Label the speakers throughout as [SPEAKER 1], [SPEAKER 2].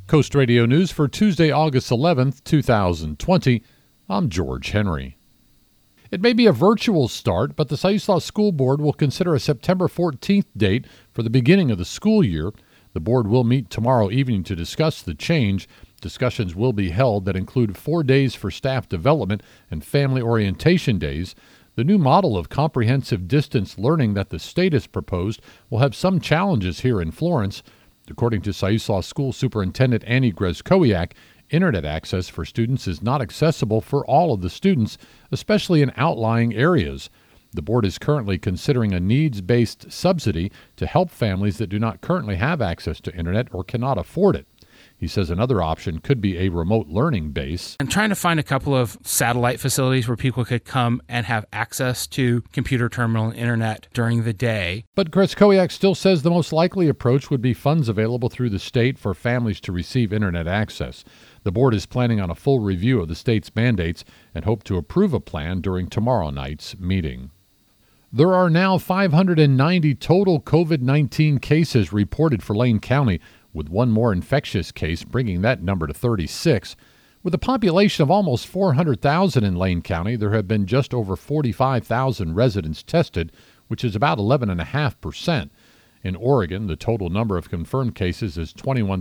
[SPEAKER 1] Coast Radio News for Tuesday, August 11th, 2020. I'm George Henry. It may be a virtual start, but the Siuslaw School Board will consider a September 14th date for the beginning of the school year. The board will meet tomorrow evening to discuss the change. Discussions will be held that include 4 days for staff development and family orientation days. The new model of comprehensive distance learning that the state has proposed will have some challenges here in Florence. According to Siuslaw School Superintendent Annie Grezkowiak, Internet access for students is not accessible for all of the students, especially in outlying areas. The board is currently considering a needs-based subsidy to help families that do not currently have access to Internet or cannot afford it. He says another option could be a remote learning base.
[SPEAKER 2] I'm trying to find a couple of satellite facilities where people could come and have access to computer terminal and internet during the day.
[SPEAKER 1] But Grezkowiak still says the most likely approach would be funds available through the state for families to receive internet access. The board is planning on a full review of the state's mandates and hope to approve a plan during tomorrow night's meeting. There are now 590 total COVID-19 cases reported for Lane County, with one more infectious case bringing that number to 36. With a population of almost 400,000 in Lane County, there have been just over 45,000 residents tested, which is about 11.5%. In Oregon, the total number of confirmed cases is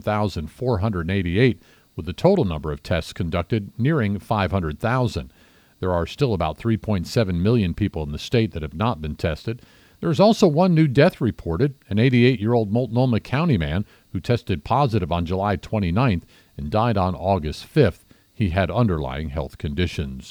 [SPEAKER 1] 21,488, with the total number of tests conducted nearing 500,000. There are still about 3.7 million people in the state that have not been tested. There is also one new death reported, an 88-year-old Multnomah County man who tested positive on July 29th and died on August 5th. He had underlying health conditions.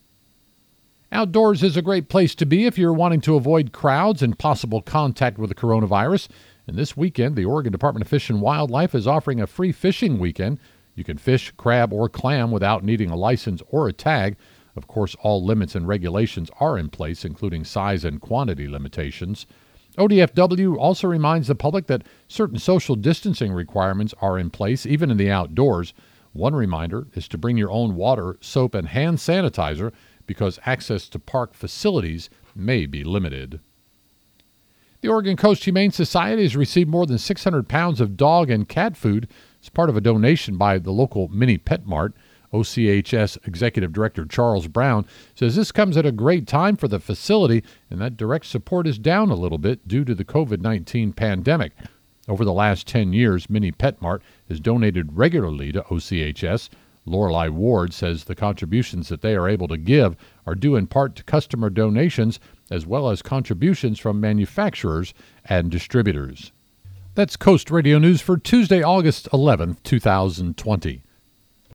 [SPEAKER 1] Outdoors is a great place to be if you're wanting to avoid crowds and possible contact with the coronavirus. And this weekend, the Oregon Department of Fish and Wildlife is offering a free fishing weekend. You can fish crab or clam without needing a license or a tag. Of course, all limits and regulations are in place, including size and quantity limitations. ODFW also reminds the public that certain social distancing requirements are in place, even in the outdoors. One reminder is to bring your own water, soap, and hand sanitizer because access to park facilities may be limited. The Oregon Coast Humane Society has received more than 600 pounds of dog and cat food as part of a donation by the local Mini Pet Mart. OCHS Executive Director Charles Brown says this comes at a great time for the facility and that direct support is down a little bit due to the COVID-19 pandemic. Over the last 10 years, Mini Pet Mart has donated regularly to OCHS. Lorelei Ward says the contributions that they are able to give are due in part to customer donations as well as contributions from manufacturers and distributors. That's Coast Radio News for Tuesday, August 11th, 2020.